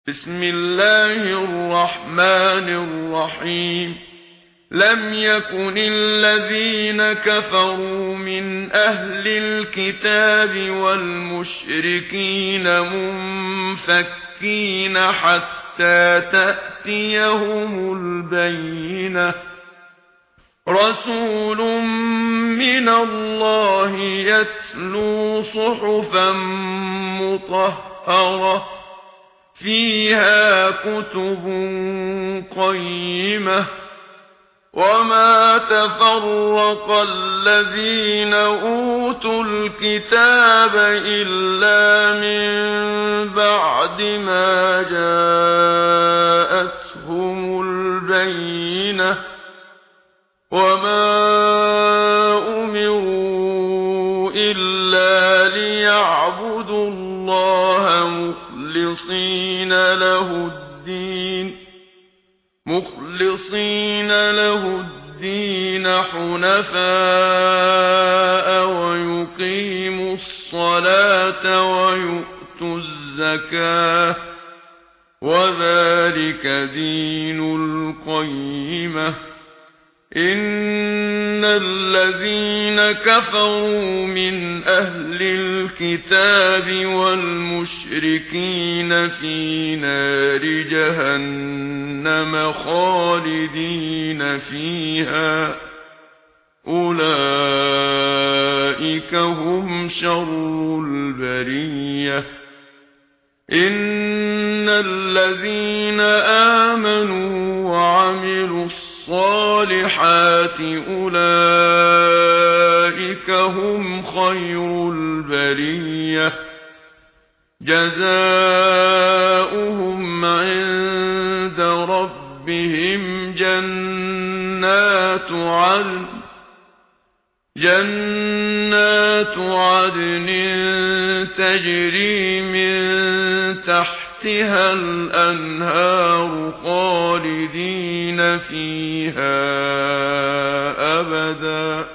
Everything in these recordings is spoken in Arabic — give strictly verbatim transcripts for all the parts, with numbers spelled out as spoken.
بسم الله الرحمن الرحيم. لم يكن الذين كفروا من أهل الكتاب والمشركين منفكين حتى تأتيهم البينة. رسول من الله يتلو صحفا مطهرة فيها كتب قيمة. وما تفرق الذين أوتوا الكتاب إلا من بعد ما جاءتهم البينة. وما أمروا إلا ليعبدوا الله مخلصين له الدين مخلصين له الدين حنفاء ويقيموا الصلاة ويؤتوا الزكاة وذلك دين القيمة. إن الذين كفروا من أهل الكتاب والمشركين في نار جهنم خالدين فيها أولئك هم شر البرية. إن الذين آمنوا وعملوا الصالحات أولئك هم خير البرية. جزاؤهم عند ربهم جنات عدن جنات عدن تجري من تحتها الأنهار خالدين فيها أبدا.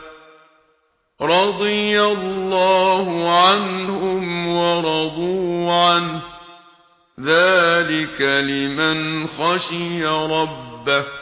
رضي الله عنهم ورضوا عنه ذلك لمن خشي ربه.